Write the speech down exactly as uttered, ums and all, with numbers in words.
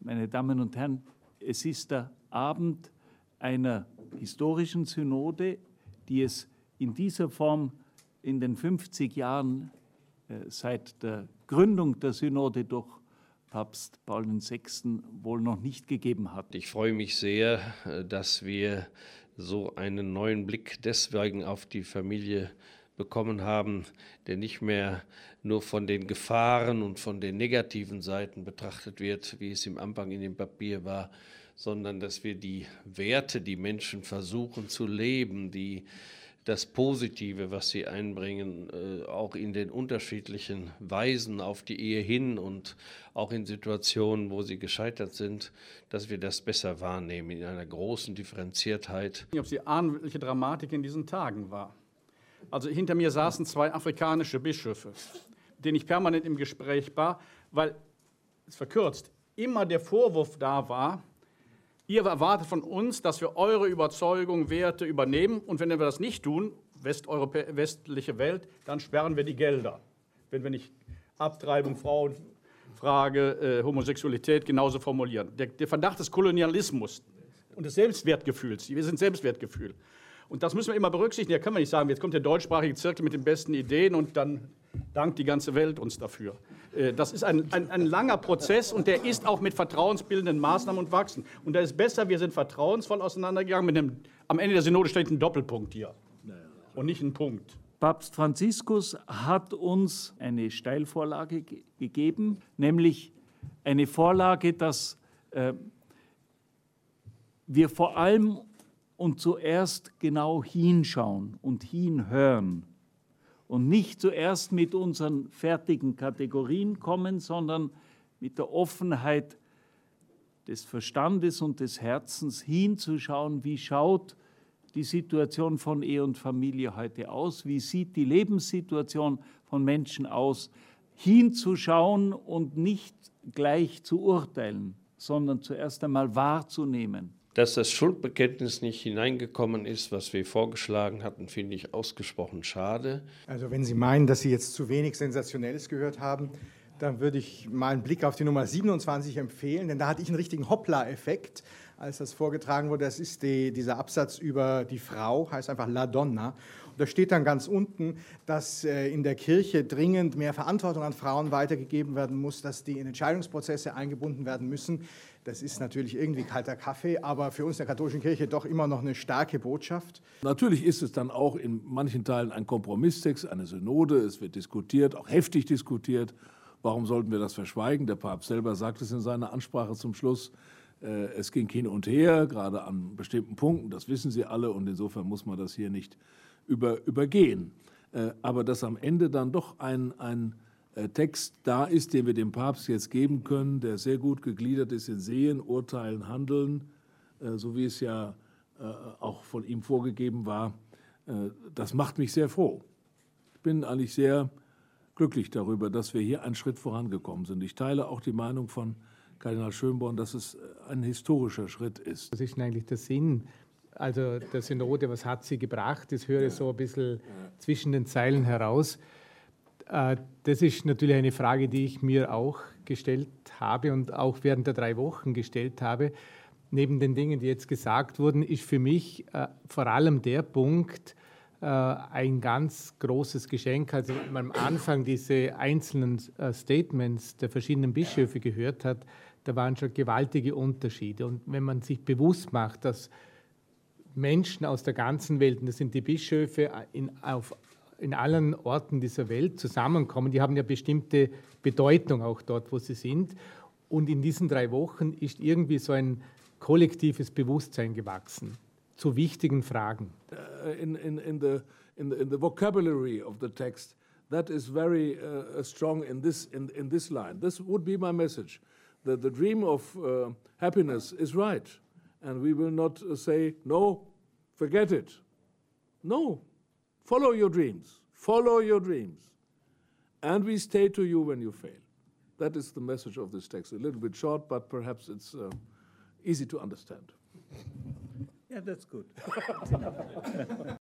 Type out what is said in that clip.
meine Damen und Herren, es ist der Abend einer historischen Synode, die es in dieser Form in den fünfzig Jahren äh, seit der Gründung der Synode durch Papst Paul der Sechste wohl noch nicht gegeben hat. Ich freue mich sehr, dass wir so einen neuen Blick deswegen auf die Familie bekommen haben, der nicht mehr nur von den Gefahren und von den negativen Seiten betrachtet wird, wie es im Anfang in dem Papier war, sondern dass wir die Werte, die Menschen versuchen zu leben, die das Positive, was sie einbringen, auch in den unterschiedlichen Weisen auf die Ehe hin und auch in Situationen, wo sie gescheitert sind, dass wir das besser wahrnehmen in einer großen Differenziertheit. Ob Sie ahnen, welche Dramatik in diesen Tagen war. Also hinter mir saßen zwei afrikanische Bischöfe, mit denen ich permanent im Gespräch war, weil, es verkürzt, immer der Vorwurf da war, ihr erwartet von uns, dass wir eure Überzeugung, Werte übernehmen und wenn wir das nicht tun, Westeuropä- westliche Welt, dann sperren wir die Gelder. Wenn wir nicht Abtreibung, Frauenfrage, äh, Homosexualität genauso formulieren. Der, der Verdacht des Kolonialismus und des Selbstwertgefühls, wir sind Selbstwertgefühl. Und das müssen wir immer berücksichtigen. Da können wir nicht sagen, jetzt kommt der deutschsprachige Zirkel mit den besten Ideen und dann dankt die ganze Welt uns dafür. Das ist ein, ein, ein langer Prozess und der ist auch mit vertrauensbildenden Maßnahmen und wachsen. Und da ist besser, wir sind vertrauensvoll auseinandergegangen. Mit einem, am Ende der Synode steht ein Doppelpunkt hier und nicht ein Punkt. Papst Franziskus hat uns eine Steilvorlage ge- gegeben, nämlich eine Vorlage, dass äh, wir vor allem und zuerst genau hinschauen und hinhören und nicht zuerst mit unseren fertigen Kategorien kommen, sondern mit der Offenheit des Verstandes und des Herzens hinzuschauen, wie schaut die Situation von Ehe und Familie heute aus, wie sieht die Lebenssituation von Menschen aus, hinzuschauen und nicht gleich zu urteilen, sondern zuerst einmal wahrzunehmen. Dass das Schuldbekenntnis nicht hineingekommen ist, was wir vorgeschlagen hatten, finde ich ausgesprochen schade. Also wenn Sie meinen, dass Sie jetzt zu wenig Sensationelles gehört haben, dann würde ich mal einen Blick auf die Nummer siebenundzwanzig empfehlen, denn da hatte ich einen richtigen Hoppla-Effekt, als das vorgetragen wurde. Das ist die, dieser Absatz über die Frau, heißt einfach La Donna. Und da steht dann ganz unten, dass äh, in der Kirche dringend mehr Verantwortung an Frauen weitergegeben werden muss, dass die in Entscheidungsprozesse eingebunden werden müssen. Das ist natürlich irgendwie kalter Kaffee, aber für uns in der katholischen Kirche doch immer noch eine starke Botschaft. Natürlich ist es dann auch in manchen Teilen ein Kompromisstext, eine Synode. Es wird diskutiert, auch heftig diskutiert. Warum sollten wir das verschweigen? Der Papst selber sagt es in seiner Ansprache zum Schluss. Es ging hin und her, gerade an bestimmten Punkten, das wissen Sie alle, und insofern muss man das hier nicht über, übergehen. Aber dass am Ende dann doch ein, ein Text da ist, den wir dem Papst jetzt geben können, der sehr gut gegliedert ist in Sehen, Urteilen, Handeln, so wie es ja auch von ihm vorgegeben war, das macht mich sehr froh. Ich bin eigentlich sehr glücklich darüber, dass wir hier einen Schritt vorangekommen sind. Ich teile auch die Meinung von Kardinal Schönborn, dass es ein historischer Schritt ist. Was ist denn eigentlich der Sinn? Also der Synode, was hat sie gebracht? Das höre ich so ein bisschen zwischen den Zeilen heraus. Das ist natürlich eine Frage, die ich mir auch gestellt habe und auch während der drei Wochen gestellt habe. Neben den Dingen, die jetzt gesagt wurden, ist für mich vor allem der Punkt ein ganz großes Geschenk. Also wenn man am Anfang diese einzelnen Statements der verschiedenen Bischöfe gehört hat, da waren schon gewaltige Unterschiede. Und wenn man sich bewusst macht, dass Menschen aus der ganzen Welt, und das sind die Bischöfe in, auf, in allen Orten dieser Welt zusammenkommen, die haben ja bestimmte Bedeutung auch dort, wo sie sind. Und in diesen drei Wochen ist irgendwie so ein kollektives Bewusstsein gewachsen zu wichtigen Fragen. Uh, in, in, in, the, in, the, in the vocabulary of the text, that is very uh, strong in this, in, in this line. This would be my message. The, the dream of uh, happiness is right. And we will not uh, say, no, forget it. No, follow your dreams. Follow your dreams. And we stay to you when you fail. That is the message of this text. A little bit short, but perhaps it's uh, easy to understand. Yeah, that's good.